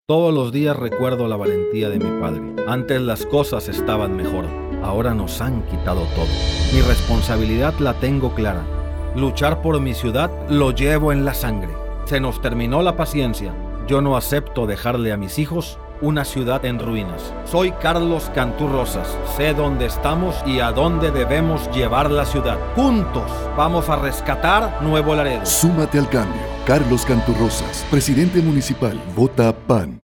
Todos los días recuerdo la valentía de mi padre. Antes las cosas estaban mejor. Ahora nos han quitado todo. Mi responsabilidad la tengo clara. Luchar por mi ciudad lo llevo en la sangre. Se nos terminó la paciencia. Yo no acepto dejarle a mis hijos una ciudad en ruinas. Soy Carlos Cantú Rosas. Sé dónde estamos y a dónde debemos llevar la ciudad. Juntos vamos a rescatar Nuevo Laredo. Súmate al cambio. Carlos Cantú Rosas, presidente municipal. Vota PAN.